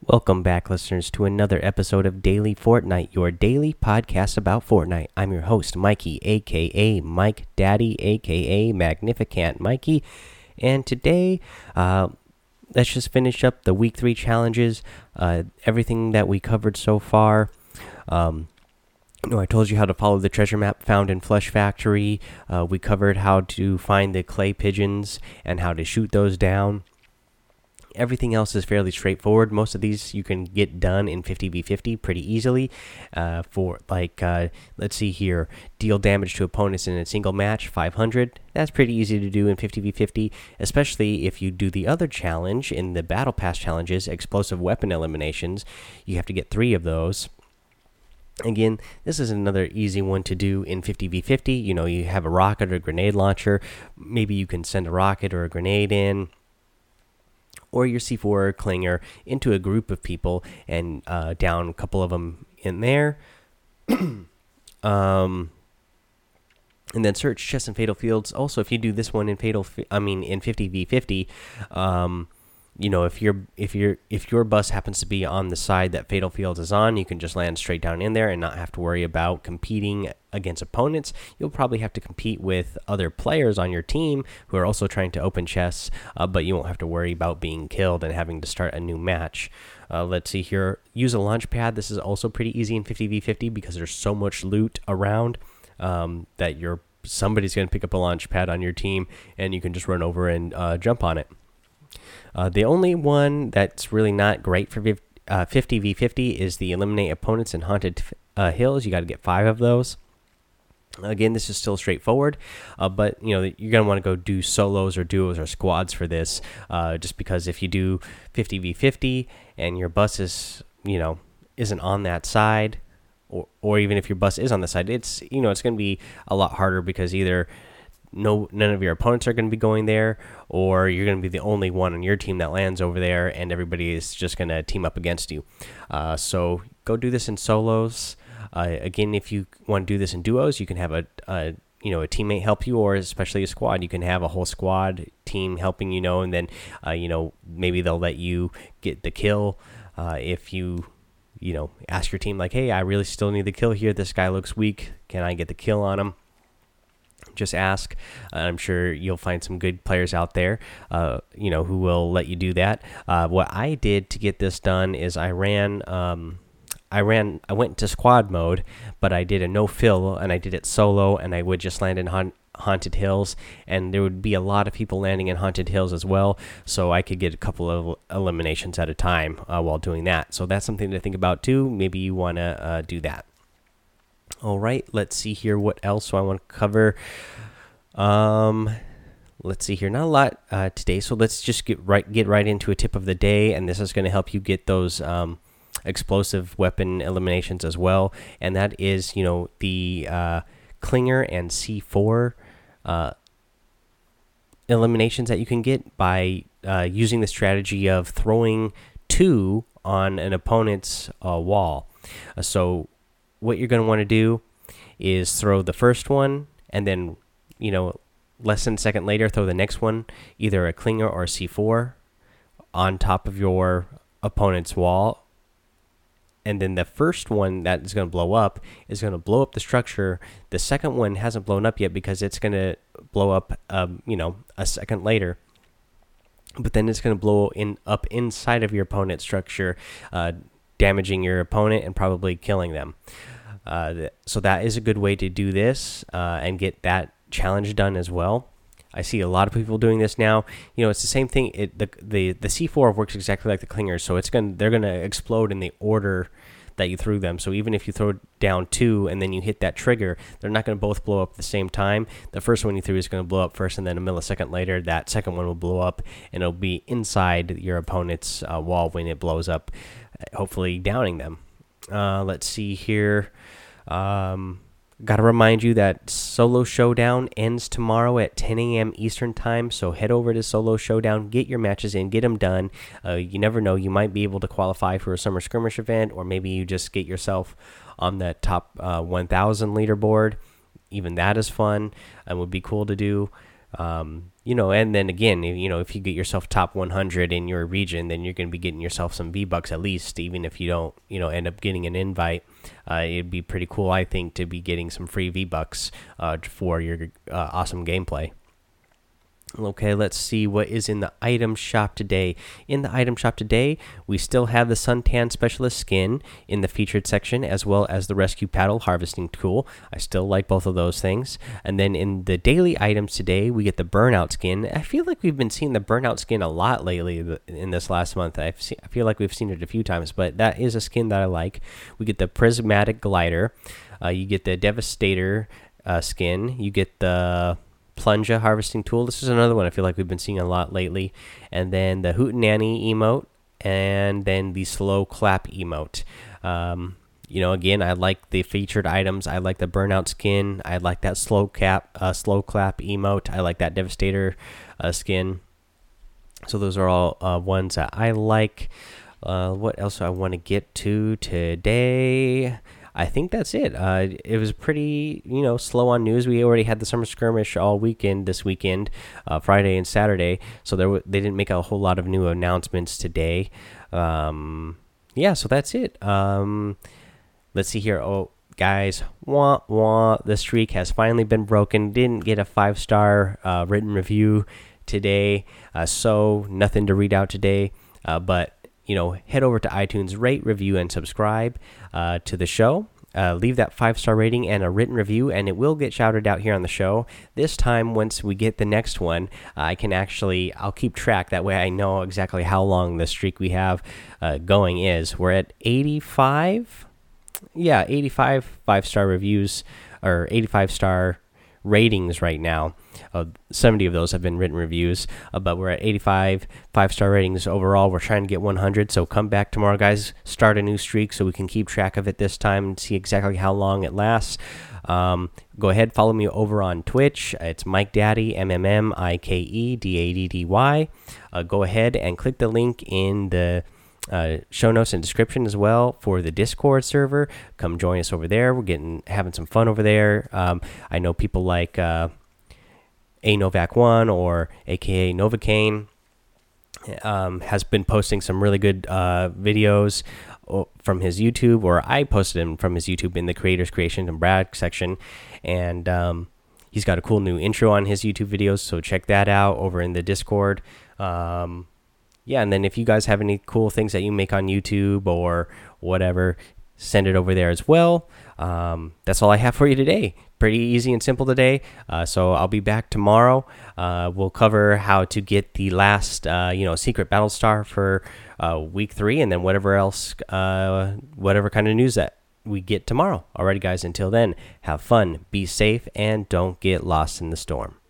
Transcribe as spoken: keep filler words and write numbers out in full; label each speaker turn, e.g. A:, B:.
A: Welcome back, listeners, to another episode of Daily Fortnite, your daily podcast about Fortnite. I'm your host, Mikey, aka Mike Daddy, aka Magnificant Mikey, and today, uh, let's just finish up the week three challenges. Uh, everything that we covered so far. Um, you know, I told you how to follow the treasure map found in Flush Factory. Uh, we covered how to find the clay pigeons and how to shoot those down. Everything else is fairly straightforward. Most of these you can get done in fifty v fifty pretty easily. Uh, for like, uh, let's see here, deal damage to opponents in a single match, five hundred. That's pretty easy to do in fifty v fifty, especially if you do the other challenge in the Battle Pass challenges, explosive weapon eliminations. You have to get three of those. Again, this is another easy one to do in fifty v fifty. You know, you have a rocket or a grenade launcher. Maybe you can send a rocket or a grenade in, or your C four Clinger into a group of people and uh, down a couple of them in there. um, and then search chests and fatal fields. Also, if you do this one in fatal, I mean in fifty v fifty, um, you know, if your if your if your bus happens to be on the side that fatal fields is on, you can just land straight down in there and not have to worry about competing against opponents. You'll probably have to compete with other players on your team who are also trying to open chests, uh, but you won't have to worry about being killed and having to start a new match. Uh, let's see here. Use a launch pad. This is also pretty easy in fifty v fifty because there's so much loot around um, that you're somebody's going to pick up a launch pad on your team, and you can just run over and uh, jump on it. Uh, the only one that's really not great for uh, fifty v fifty is the eliminate opponents in haunted uh, hills. You got to get five of those. Again, this is still straightforward, uh, but you know you're gonna want to go do solos or duos or squads for this. Uh, just because if you do fifty v fifty and your bus is you know isn't on that side, or or even if your bus is on the side, it's you know it's gonna be a lot harder because either no none of your opponents are going to be going there, or you're going to be the only one on your team that lands over there and everybody is just going to team up against you. Uh, so go do this in solos. Uh, again, if you want to do this in duos, you can have a, a you know a teammate help you, or especially a squad, you can have a whole squad team helping you know and then uh, you know maybe they'll let you get the kill uh, if you you know ask your team like, hey, I really still need the kill here, this guy looks weak, can I get the kill on him? Just ask. I'm sure you'll find some good players out there, uh, you know, who will let you do that. Uh, what I did to get this done is I ran, um, I ran, I went into squad mode, but I did a no fill and I did it solo, and I would just land in haunt haunted hills, and there would be a lot of people landing in haunted hills as well, so I could get a couple of eliminations at a time uh, while doing that. So that's something to think about too. Maybe you want to uh, do that. All right, let's see here what else so I want to cover. Um, let's see here, not a lot uh, today, so let's just get right get right into a tip of the day, and this is going to help you get those um, explosive weapon eliminations as well. And that is, you know, the uh, Clinger and C four uh, eliminations that you can get by uh, using the strategy of throwing two on an opponent's uh, wall. Uh, so what you're going to want to do is throw the first one, and then, you know, less than a second later, throw the next one, either a Clinger or a C four, on top of your opponent's wall. And then the first one that is going to blow up is going to blow up the structure. The second one hasn't blown up yet because it's going to blow up, um, you know, a second later. But then it's going to blow in up inside of your opponent's structure, uh, damaging your opponent and probably killing them. Uh, so that is a good way to do this uh, and get that challenge done as well. I see a lot of people doing this now. You know, it's the same thing. It the the the C four works exactly like the Clinger, so it's gonna they're gonna explode in the order that you threw them. So even if you throw down two and then you hit that trigger, they're not gonna both blow up at the same time. The first one you threw is gonna blow up first, and then a millisecond later, that second one will blow up, and it'll be inside your opponent's uh, wall when it blows up, hopefully downing them. Uh, let's see here. Um, Got to remind you that Solo Showdown ends tomorrow at ten A M Eastern Time, so head over to Solo Showdown, get your matches in, get them done. Uh, you never know, you might be able to qualify for a Summer Skirmish event, or maybe you just get yourself on that top uh, one thousand leaderboard. Even that is fun and would be cool to do. Um, you know, and then again, you know, if you get yourself top one hundred in your region, then you're going to be getting yourself some V bucks at least, even if you don't, you know, end up getting an invite. Uh, it'd be pretty cool, I think, to be getting some free V bucks uh, for your uh, awesome gameplay. Okay, let's see what is in the item shop today. In the item shop today, we still have the Suntan Specialist skin in the featured section, as well as the Rescue Paddle Harvesting Tool. I still like both of those things. And then in the daily items today, we get the Burnout skin. I feel like we've been seeing the Burnout skin a lot lately in this last month. I've seen, I feel like we've seen it a few times, but that is a skin that I like. We get the Prismatic Glider. Uh, you get the Devastator uh, skin. You get the Plunger Harvesting Tool. This is another one I feel like we've been seeing a lot lately. And then the Hootenanny emote, and then the Slow Clap emote. Um, you know, again, I like the featured items. I like the Burnout skin. I like that Slow Cap, uh, Slow Clap emote. I like that Devastator uh, skin. So those are all uh, ones that I like. Uh, what else do I want to get to today? I think that's it. Uh, it was pretty, you know, slow on news. We already had the summer skirmish all weekend this weekend, uh, Friday and Saturday. So there, they didn't make a whole lot of new announcements today. Um, yeah, so that's it. Um, let's see here. Oh, guys, wah wah. The streak has finally been broken. Didn't get a five star uh, written review today, uh, so nothing to read out today. Uh, but you know, head over to iTunes, rate, review, and subscribe uh, to the show. Uh, leave that five star rating and a written review, and it will get shouted out here on the show. This time, once we get the next one, uh, I can actually, I'll keep track. That way I know exactly how long the streak we have uh, going is. We're at eighty-five. Yeah, eighty-five five star reviews, or eighty-five star ratings right now. Uh, seventy of those have been written reviews, uh, but we're at eighty-five five star ratings overall. We're trying to get one hundred, so come back tomorrow, guys. Start a new streak so we can keep track of it this time and see exactly how long it lasts. Um, go ahead, follow me over on Twitch. It's Mike Daddy, M M M I K E D A D D Y. Uh, go ahead and click the link in the Uh, show notes and description as well for the Discord server. Come join us over there. We're getting having some fun over there. Um, I know people like uh, A Novak One, or A K A Novocaine, um, has been posting some really good uh, videos from his YouTube, or I posted him from his YouTube in the Creators Creation and Brad section, and um, he's got a cool new intro on his YouTube videos. So check that out over in the Discord. Um, Yeah, and then if you guys have any cool things that you make on YouTube or whatever, send it over there as well. Um, that's all I have for you today. Pretty easy and simple today. Uh, so I'll be back tomorrow. Uh, we'll cover how to get the last, uh, you know, secret battle star for uh, week three, and then whatever else, uh, whatever kind of news that we get tomorrow. Alrighty, guys. Until then, have fun, be safe, and don't get lost in the storm.